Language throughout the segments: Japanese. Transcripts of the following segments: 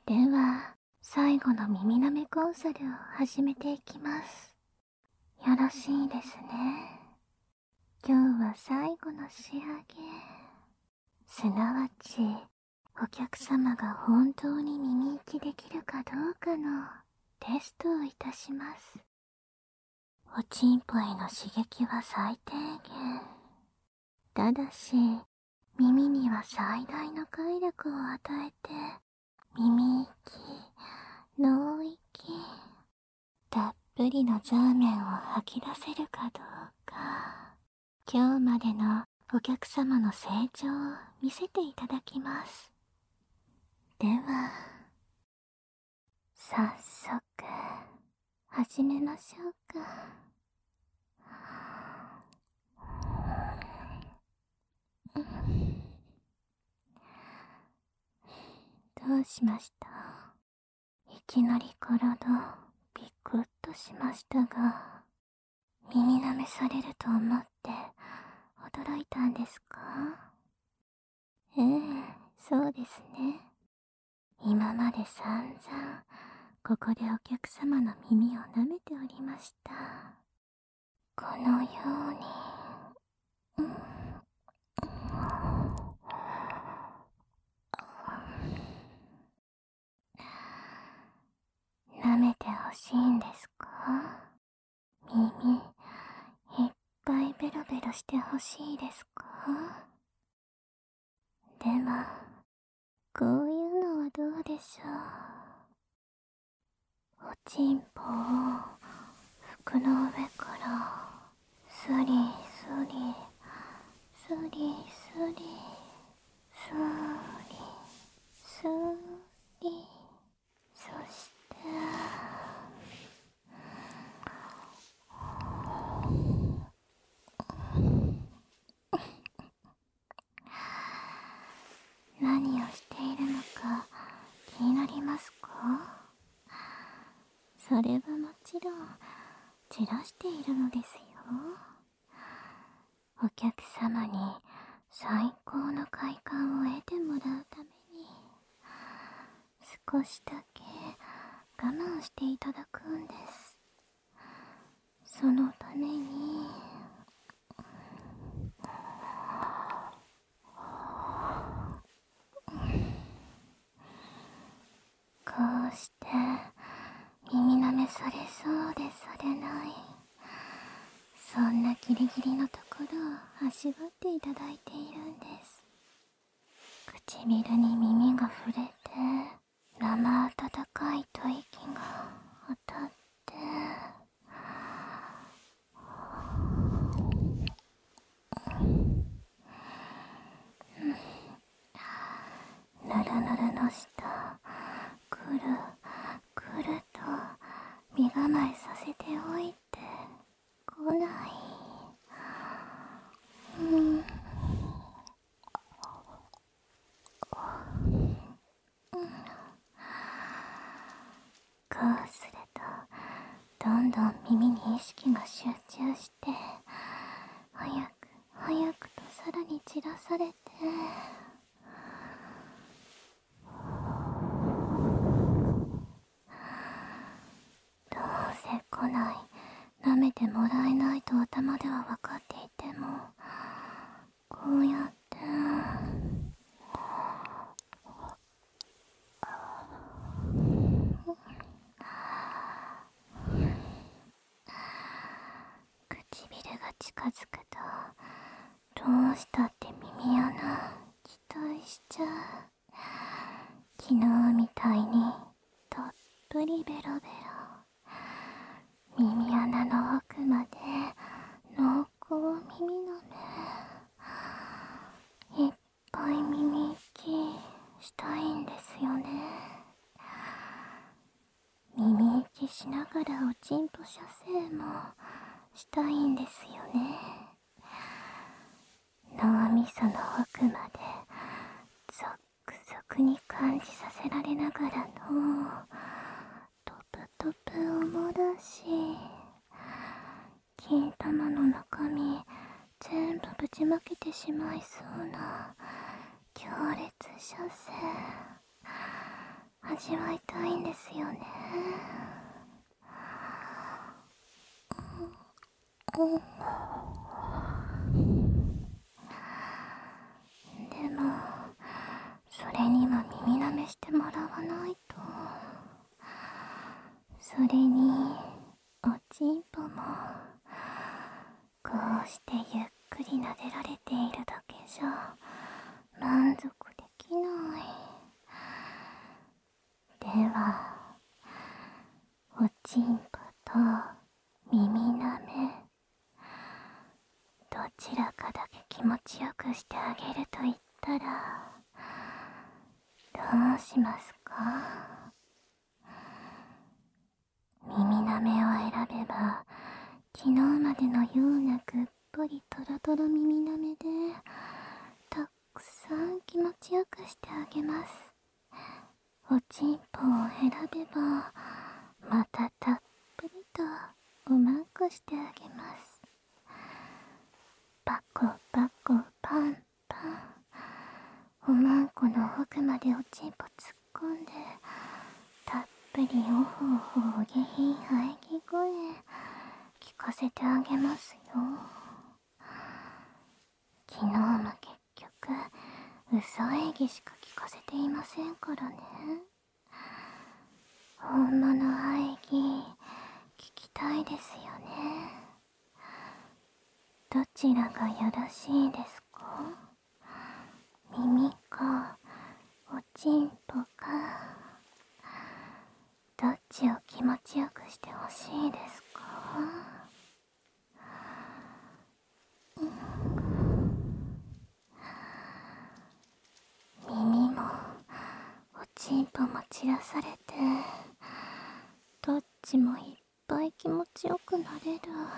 では、最後の耳なめコンサルを始めていきます。よろしいですね。今日は最後の仕上げ。すなわち、お客様が本当に耳息できるかどうかのテストをいたします。おちんぽへの刺激は最低限。ただし、耳には最大の快楽を与えて、耳息、脳息、たっぷりのザーメンを吐き出せるかどうか、今日までのお客様の成長を見せていただきます。では、早速、始めましょうか。どうしました？いきなり体、ビクッとしましたが、耳舐めされると思って驚いたんですか？ええ、そうですね。今まで散々、ここでお客様の耳を舐めておりました。このように、舐めてほしいんですか？耳、いっぱいベロベロしてほしいですか？では、こういうのはどうでしょう。おちんぽを服の上からスリスリスリスリスリスリ、そして何をしているのか気になりますか？それはもちろん散らしているのですよ。お客様に最高の快感を得てもらうために、少しだけ我慢していただくんです。そのために、こうして耳舐めされそうでされない、そんなギリギリのところを味わっていただいているんです。唇に耳が触れて、生温かい吐息が当たって、ぬるぬるの下、くるくると身構えさせておいてこない。こうすると、どんどん耳に意識が集中して、早く早くとさらに散らされて、どうせ来ない、舐めてもらえないと頭では分かっていても、こうやって唇が近づくと、どうしたって耳穴期待しちゃう。昨日みたいにたっぷりベロベロ、耳穴の奥まで濃厚耳の目、いっぱい耳息したいんですよね。耳息しながらおちんぽ射精もしたいんですよね。脳みその奥までゾクゾクに感じさせられながらのトプトプおもだし、金玉の中身全部ぶちまけてしまいそうな強烈射精、 味わいたいんですよね。でもそれには耳舐めしてもらわないと。それにおちんぽもこうしてゆっくり撫でられているだけじゃ満足できない。ではおちんぽと耳舐め、どちらかだけ気持ちよくしてあげると言ったらどうしますか？耳舐めを選べば昨日までのようなぐっぽりとろとろ耳舐めでたくさん気持ちよくしてあげます。おちんぽを選べばまたたっぷりとおまんこしてあげます。パコパコパンパン、おまんこの奥までおちんぽ突っ込んでたっぷりおほおほお下品喘ぎ声聞かせてあげますよ。昨日も結局嘘演技しか聞かせていませんからね。本物喘ぎ聞きたいですよね。どちらがよろしいですか？耳かおちんぽか、どっちを気持ちよくしてほしいですか？耳もおちんぽも散らされてどっちもいっぱい気持ちよくなれる。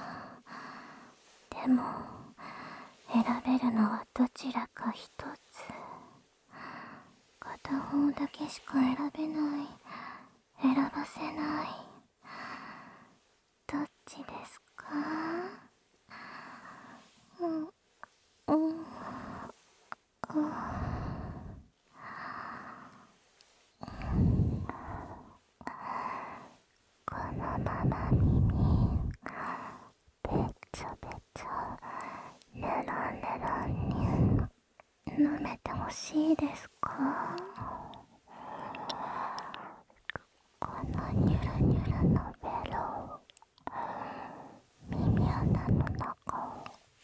でも選べるのはどちらか一つ。片方だけしか選べない、選ばせない。どっちですか？このまま耳べちょべちょぬるんぬるんに舐めてほしいですか？このニュルニュルのベロ耳穴の中を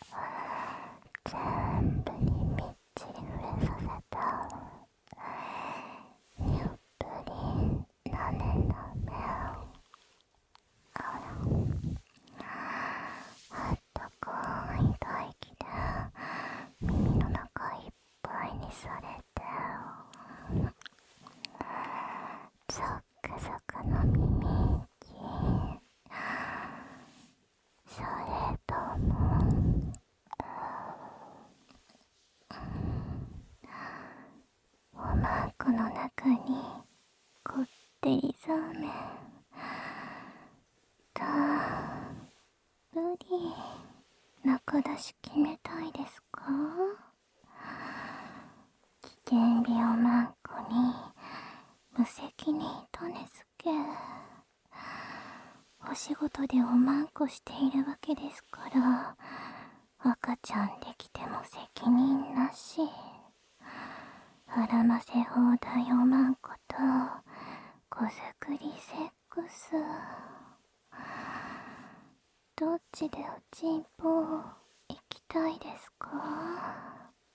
全部にみっちり触れさせたにゅっぷりなねなめあったかい唾液で耳の中いっぱいにされてゾクゾクの耳息、それともおまんこの中にこってりそうめんたっぷり中出し決めたいですか？危険病まんこに無責任種付け、お仕事でおまんこしているわけですから赤ちゃんできても責任なし。絡ませ放題おまんこと子作りセックス、どっちでおちんぽ行きたいですか？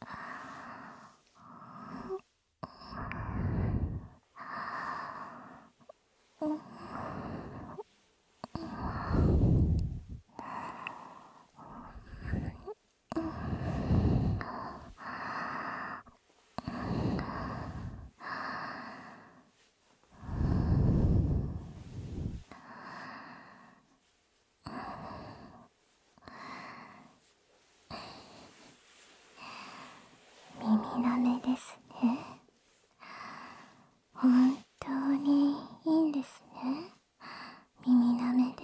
耳舐めですね。本当にいいんですね、耳舐めで。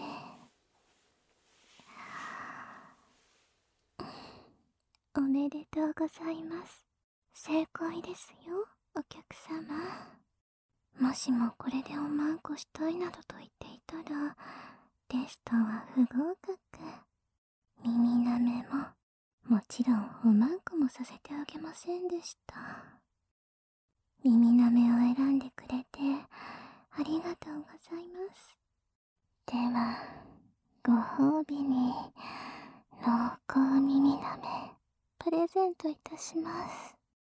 おめでとうございます。正解ですよ、お客様。ももしもこれでおまんこしたいなどと言っていたら、テストは不合格。耳なめも、もちろんおまんこもさせてあげませんでした。耳なめを選んでくれて、ありがとうございます。では、ご褒美に、濃厚耳なめ、プレゼントいたします。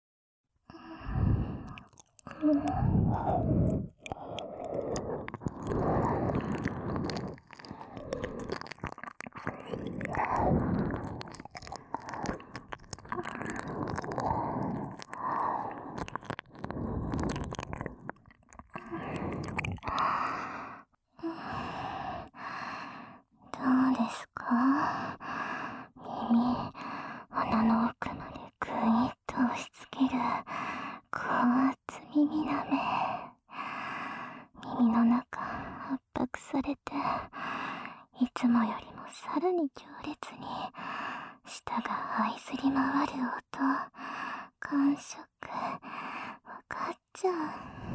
どうですか？耳、鼻の奥までぐいっと押し付ける高圧耳なめ。耳の中圧迫されて、いつもよりもさらに強烈に舌が這いずり回る音、感触、わかっちゃう。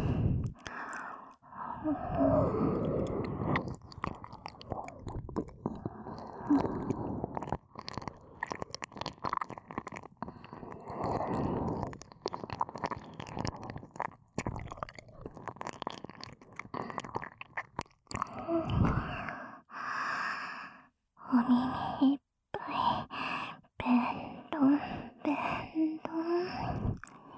お耳いっぱい、ベンドン、ベンドン。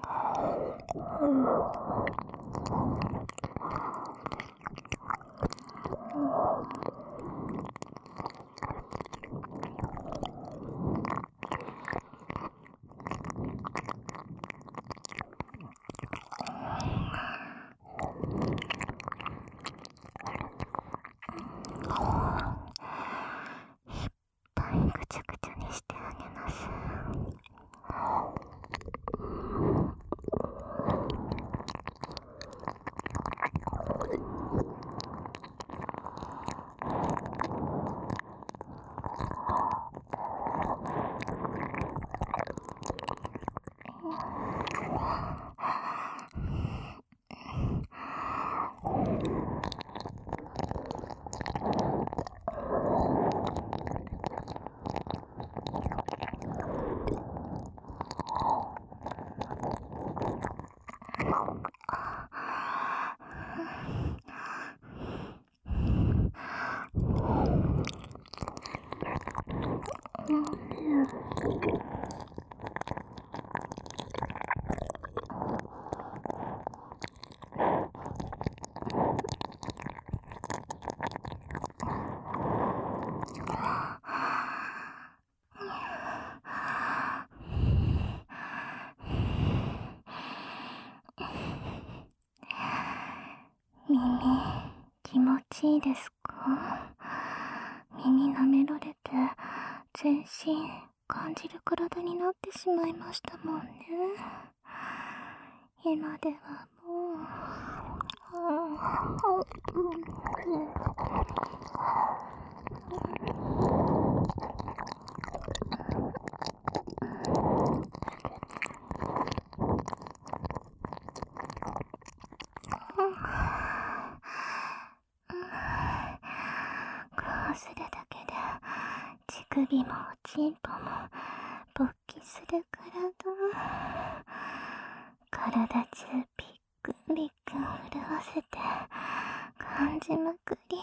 ぐちゃぐちゃにしてあげます。耳、気持ちいいですか？耳舐められて、全身感じる体になってしまいましたもんね。今ではもう、こうするだけで乳首もおちんぽも勃起する体中ビックンビックン震わせて感じまくり。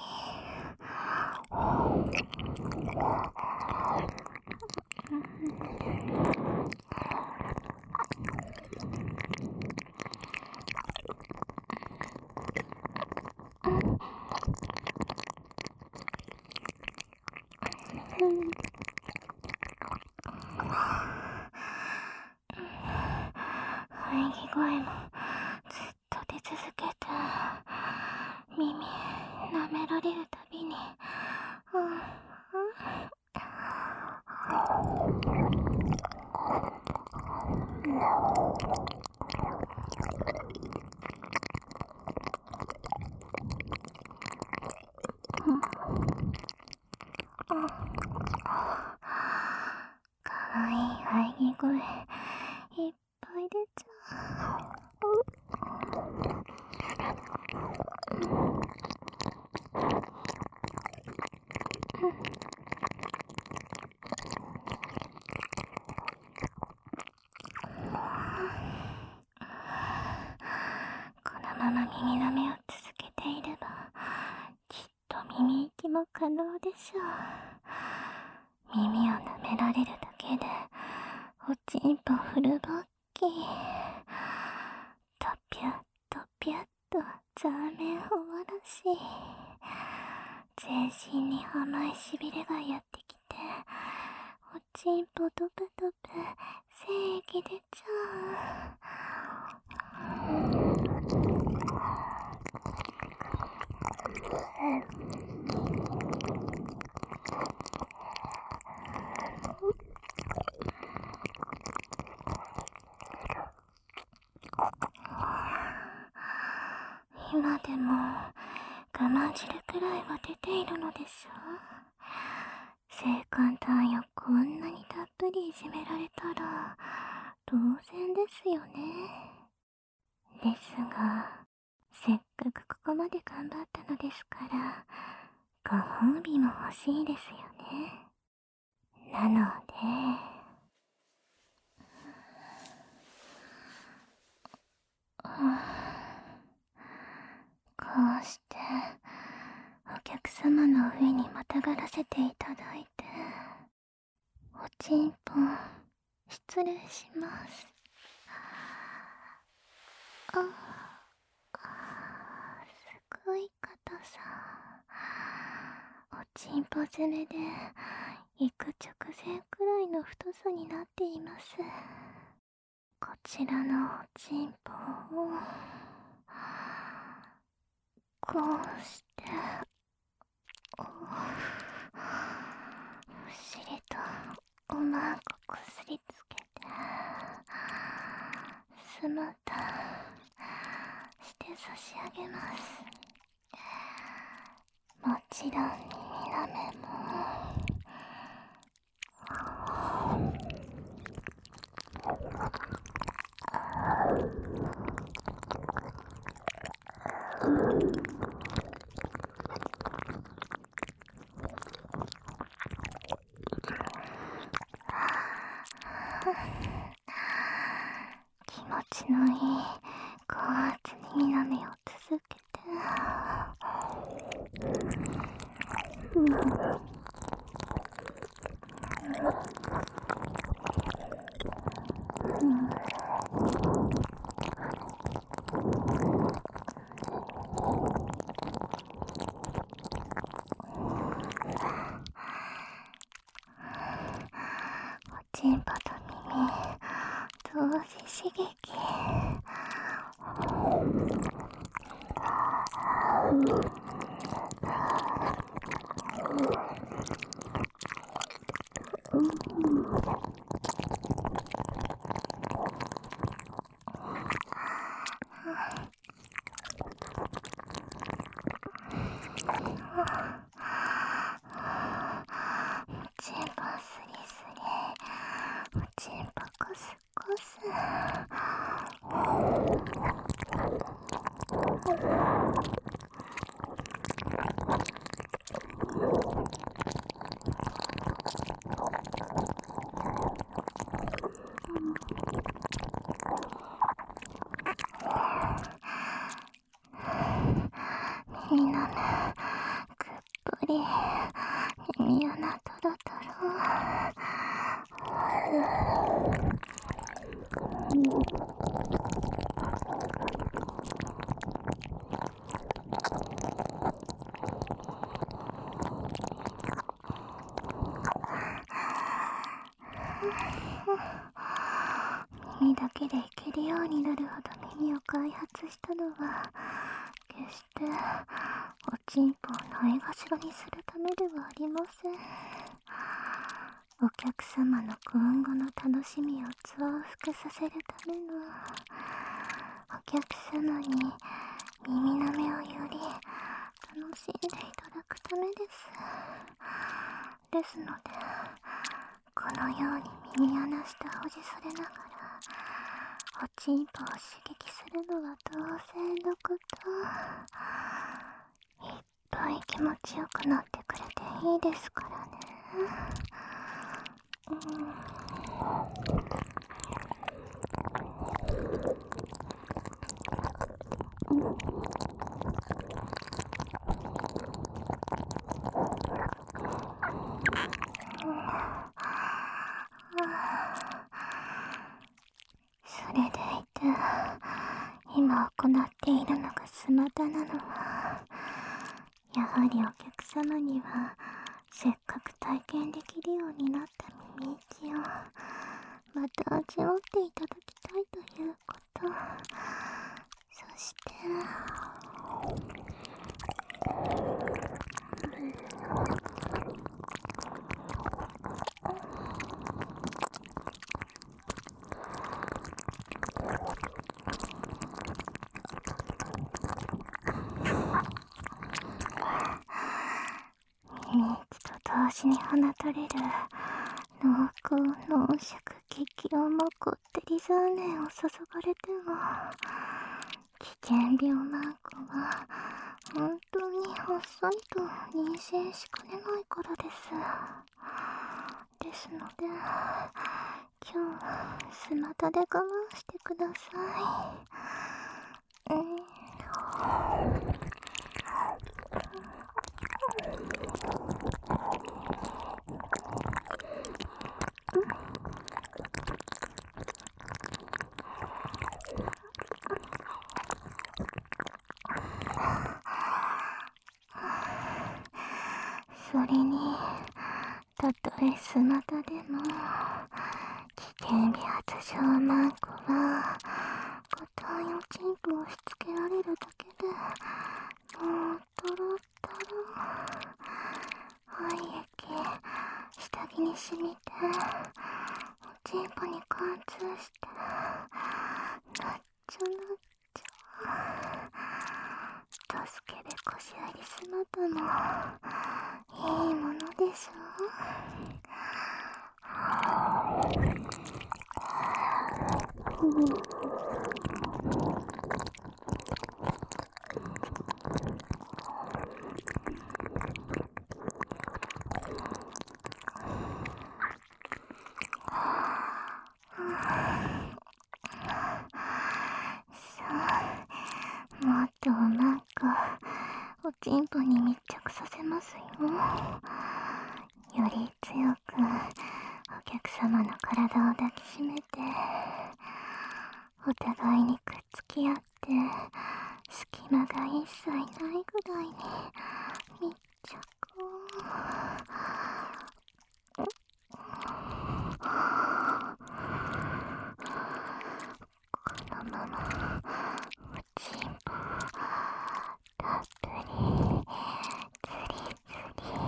喘ぎ声もずっと出続けて、耳舐められるたびに、かわいい喘ぎ声いっぱい出ちゃう。 まま耳舐めを続けていれば、きっと耳息も可能でしょう。耳を舐められるだけで、おちんぽフルボッキー。とぴゅっとぴゅっとザーメンおわらし。全身に甘いしびれがやってきて、おちんぽドブドブ精液出ちゃ今でも我慢汁くらいは出ているのでしょう。性感帯をこんなにたっぷりいじめられたら当然ですよね。ですが、せっかくここまで頑張ったのですから、ご褒美も欲しいですよね。なので、こうしてお客様の上にまたがらせていただいて、おちんぽ失礼します。すごい硬さ。おちんぽ攻めで行く直前くらいの太さになっています。こちらのおちんぽをこうしてお尻とおまんここすりつけてスマタして差し上げます。もちろん耳舐めも気持ちのいい高圧耳舐めを続けて、おちんぽと耳同時刺激。おちんぽスリスリ、おちんぽコスコス。耳のね、くっぷり、耳穴トロトロ。耳だけでいけるようになるほど耳を開発したのは決しておちんぽをないがしろにするためではありません。お客様の今後の楽しみを増幅させるための、お客様に耳舐めをより楽しんでいただくためです。ですので、このように耳穴下をじされながらおちんぽを刺激するのは当然のこと。いっぱい気持ちよくなってくれていいですからね。 それでいて、今行っているのがスマタなのは、やはりお客様にはせっかく体験できるようになった耳息をまた味わっていただきたいということ。そして耳息と同時に放たれる濃厚濃縮激甘こってりザーネを注がれても、危険病マンコは本当にほっそりと妊娠しかねないからです。ですので、今日はスマタで我慢してください。それに、たとえスマタでも、危険微発症マンコは、硬いおちんぽを押し付けられるだけで、もうトロトロ。肺液、下着に染みて、おちんぽに貫通して、なっちゃなっちゃ。助けでこしありスマタも、いいものでしょう。もっとなんかおちんぽに密着させますよ。より強くお客様の体を抱きしめて、お互いにくっつき合って、隙間が一切ないぐらいに密着を。このままおちんぽたっぷりつりつり。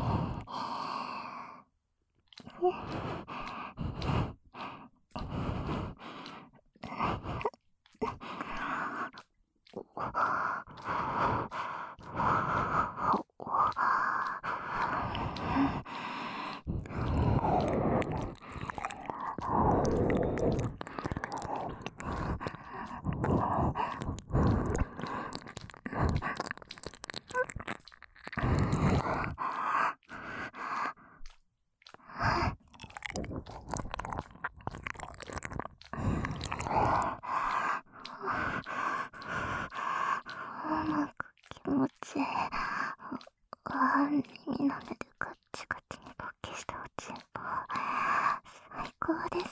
甘く気持ちいい。耳の目でカッチカチに勃起したおちんぽ、最高です。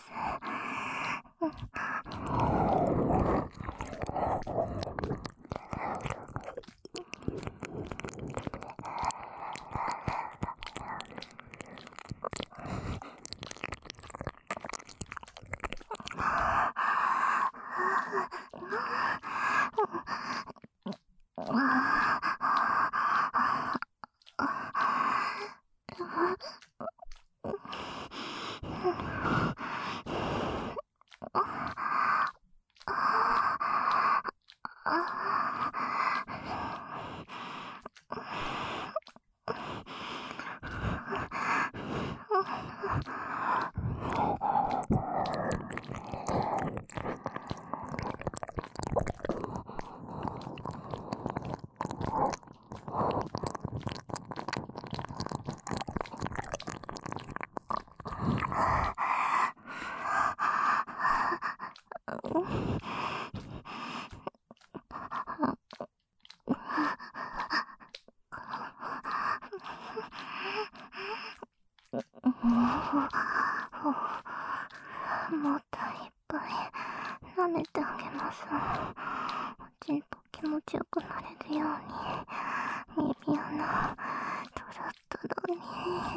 もっといっぱい舐めてあげます。おちんぽ気持ちよくなれるように、耳穴トロトロに。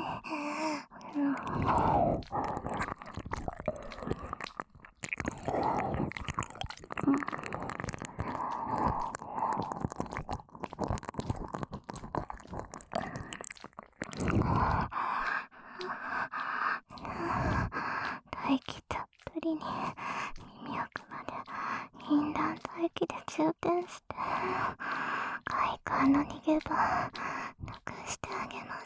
唾液たっぷりに耳奥まで禁断唾液で充填して、快感の逃げ場なくしてあげます。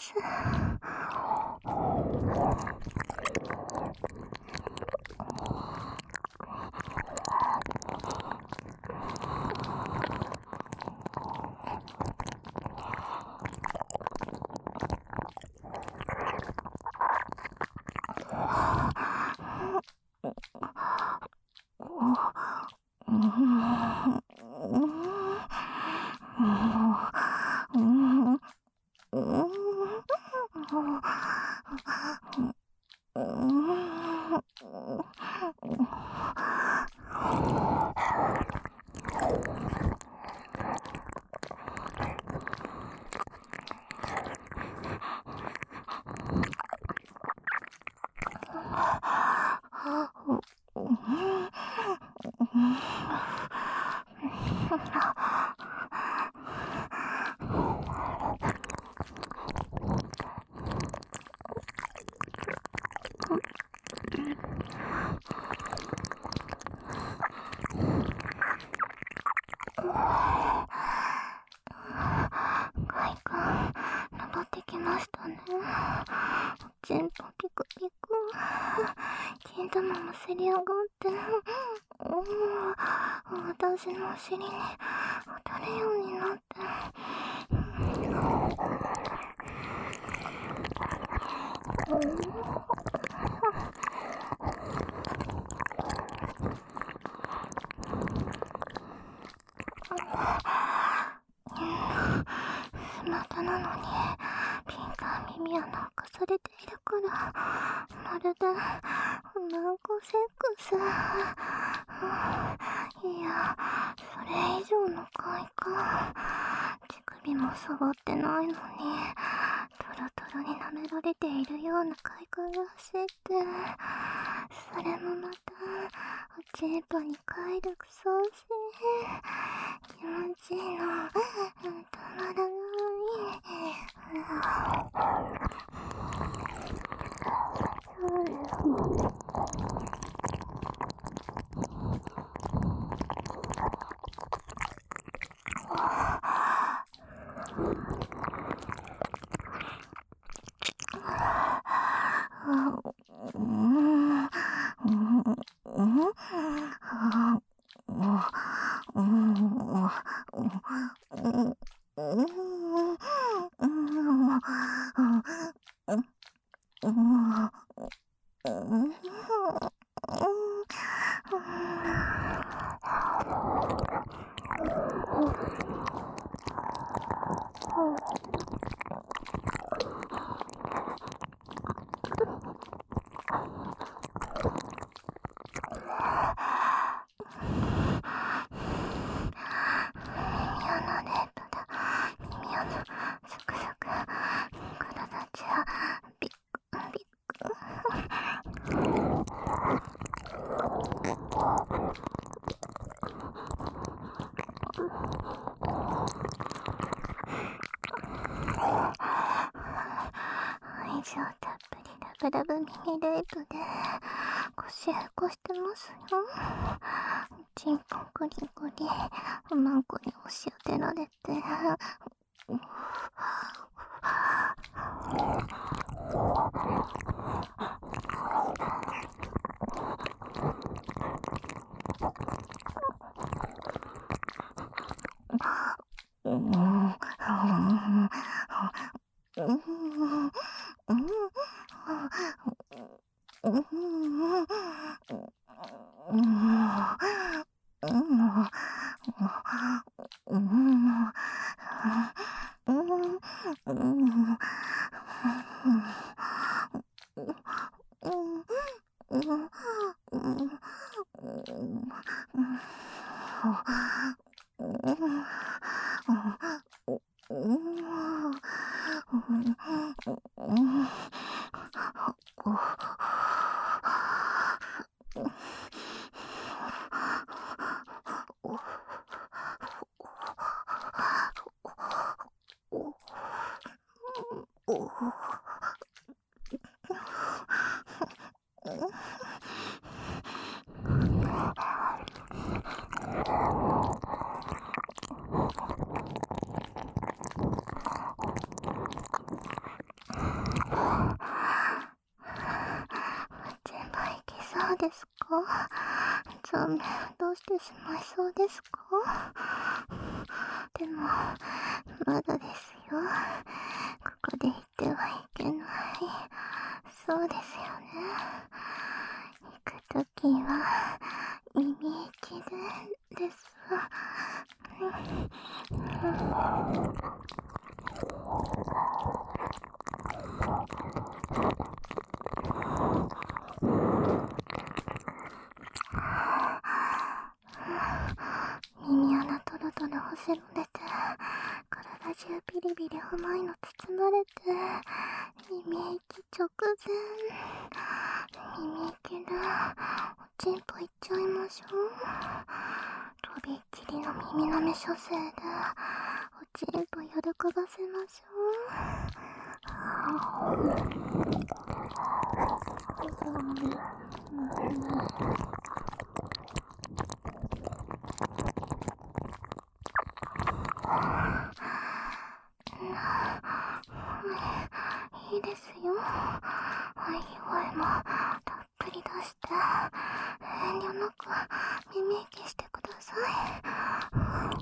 快感登ってきましたね。おちんぽピクピク、金玉もせり上がって、私のお尻に当たるようになって、スマートなのにピンク耳穴をかされているから、まるでマンコセックス。いや、それ以上の快感。乳首も触ってないのにトロトロに舐められているような快感が走って、それもまたおちんぽに快楽そうし、気持ちいいのたまらない。愛情たっぷりラブラブミニレイプで腰へこしてますよ。ちんぽグリグリマンコに押し当てられて、 お全部いけそうですか？ゾンビどうしてしまいそうですか？でもまだですよ。ここで言ってはいけない。そうですよね。行くときは耳息でですわ。耳穴トロトロほじられて、体中ビリビリ甘いの包まれて、耳息直前。耳息でおちんぽいっちゃいましょう。とびっきりの耳なめ処世でおちんぽ喜ばせましょう。いいですよ。喘ぎ声もたっぷり出して、遠慮なく耳息してください。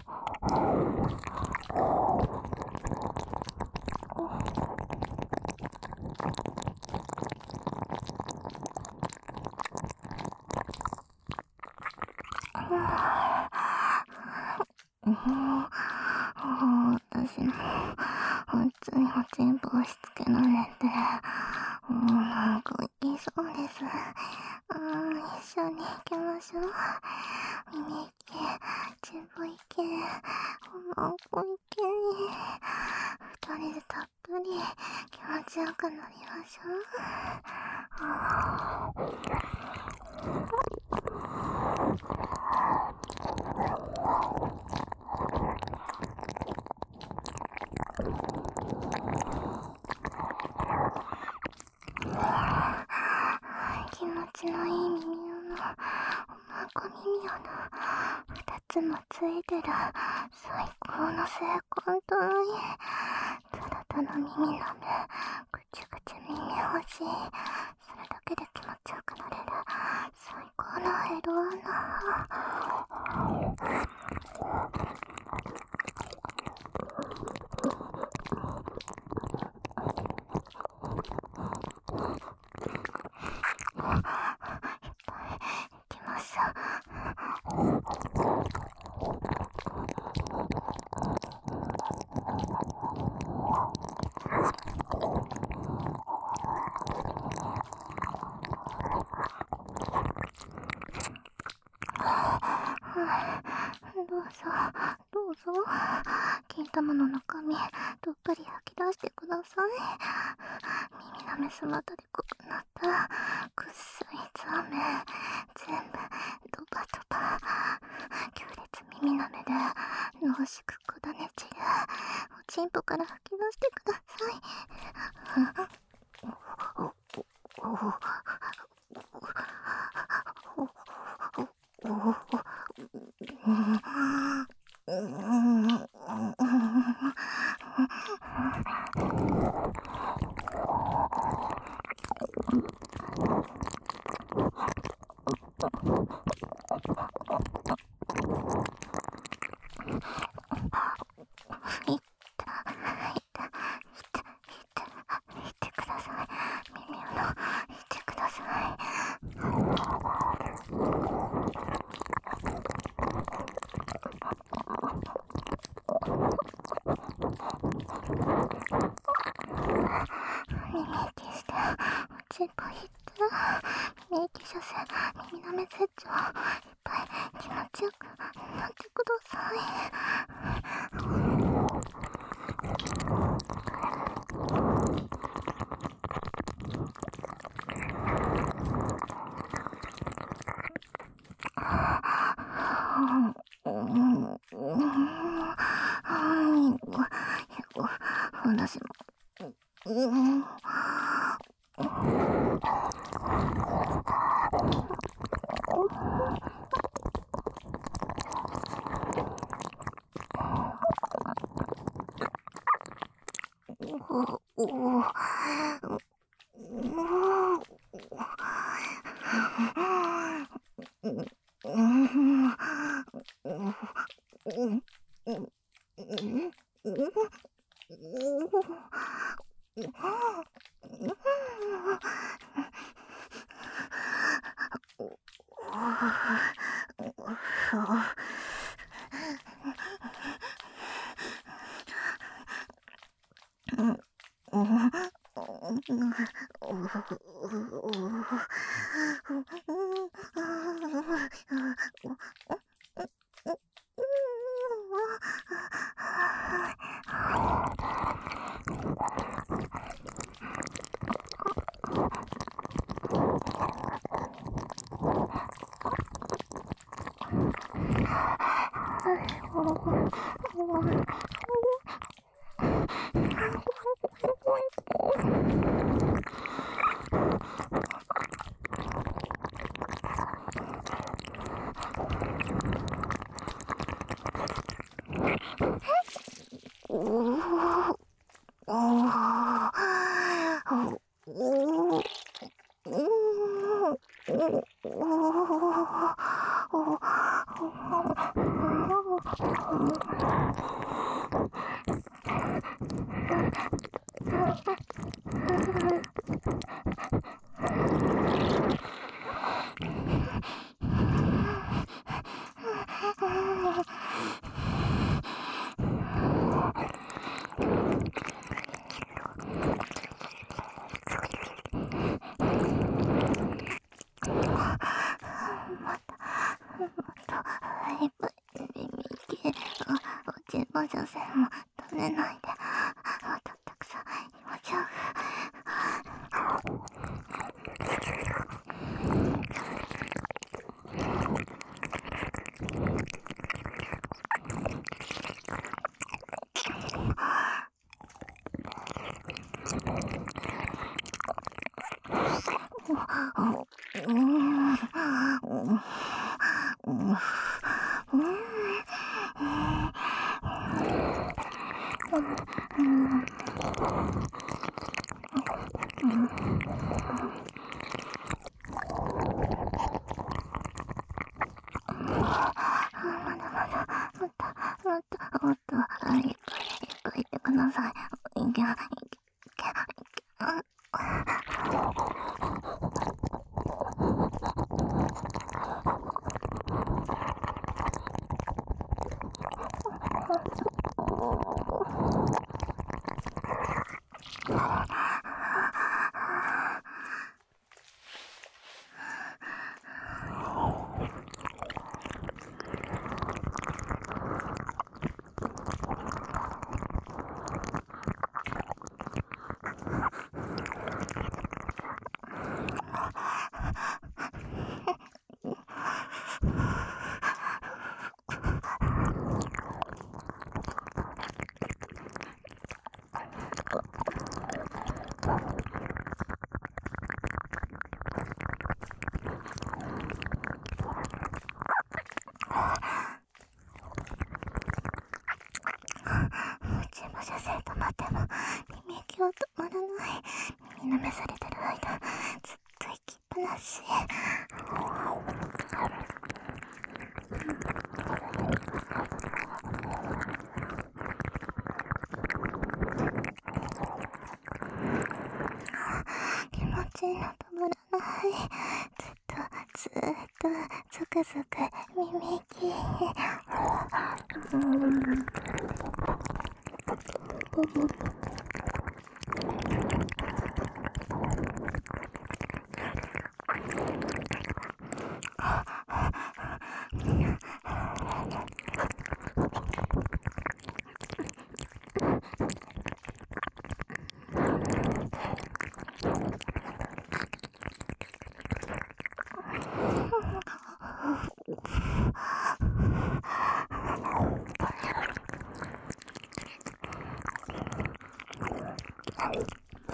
私もついおちんぽ押し付けられて、なんかいそうです。一緒に行きましょう。耳息、ちんぽ息、おまんこ息。二人でたっぷり気持ちよくなりましょう。気持ちのいい耳のおまんこ耳穴二つもついてる最高の性感帯。ただの耳なめ、ぐちゅぐちゅ耳欲しい。それだけで気持ちよくなれる最高のエロ穴。行きます。どうぞ、どうぞ。金玉の中身、どっぷり吐き出してください。耳なめすまたで濃くなったくっさいザメ、全部ドバドバ。強烈耳なめで濃縮管ねちるおちんぽから吐き出してください。いってください。耳をいってください。耳息しておちんぽいって耳息射精耳なめ絶頂いっぱい気持ちよくなってください。私も女性も取れないで、あとたくさん今じゃもっといっぱい言ってください。射精止まっても耳息は止まらない。耳舐めされてる間ずっと息っぱなし。気持ちいいの止まらない。ずっとゾクゾク耳息。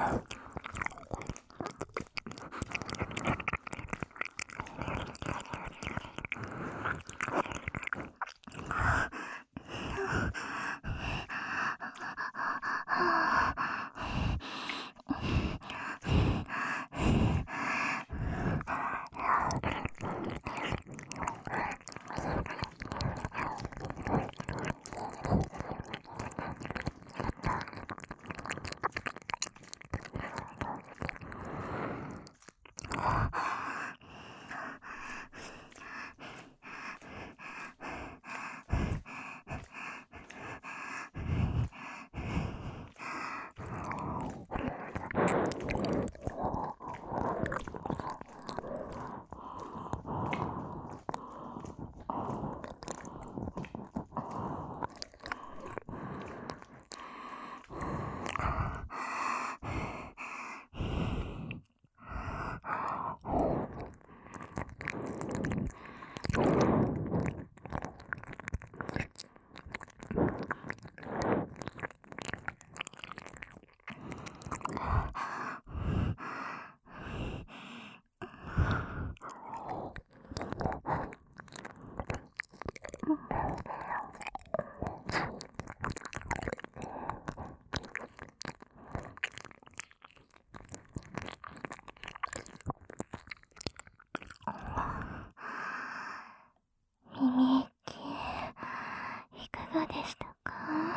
耳息、いかがでしたか？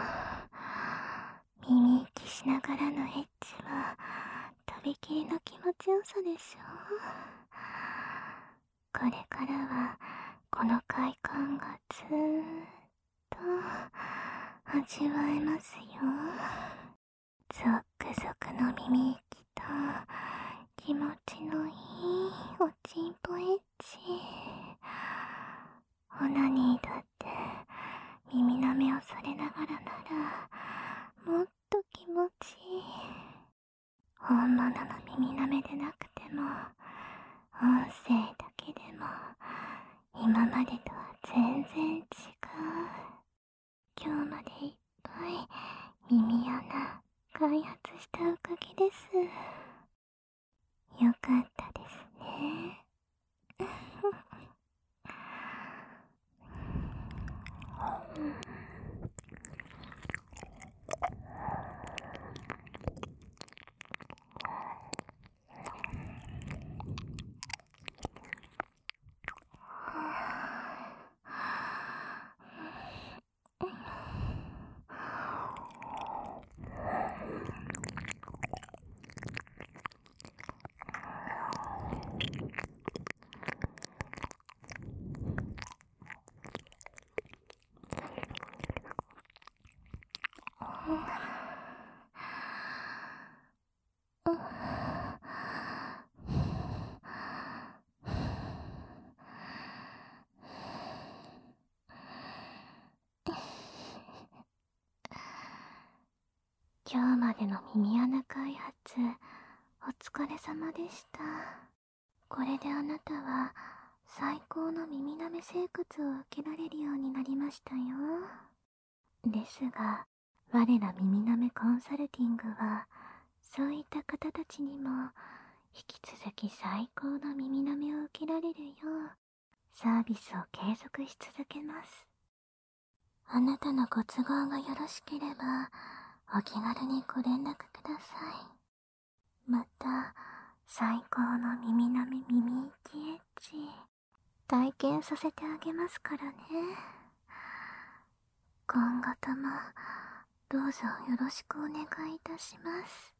耳息しながらのエッチはとびきりの気持ちよさでしょう。これからはこの快感がずーっと味わえますよ。ゾクゾクの耳息と気持ちのいいおちんぽエッチ。オナニーだって耳なめをされながらならもっと気持ちいい。本物の耳なめでなくても音声だけでも今までとは全然違う。今日までいっぱい耳穴開発したおかげです。よかったですね。今日までの耳穴開発お疲れ様でした。これであなたは最高の耳なめ生活を受けられるようになりましたよ。ですが我ら耳なめコンサルティングはそういった方たちにも引き続き最高の耳なめを受けられるようサービスを継続し続けます。あなたのご都合がよろしければお気軽にご連絡ください。また最高の耳なめ耳息エッチ体験させてあげますからね。今後ともどうぞよろしくお願いいたします。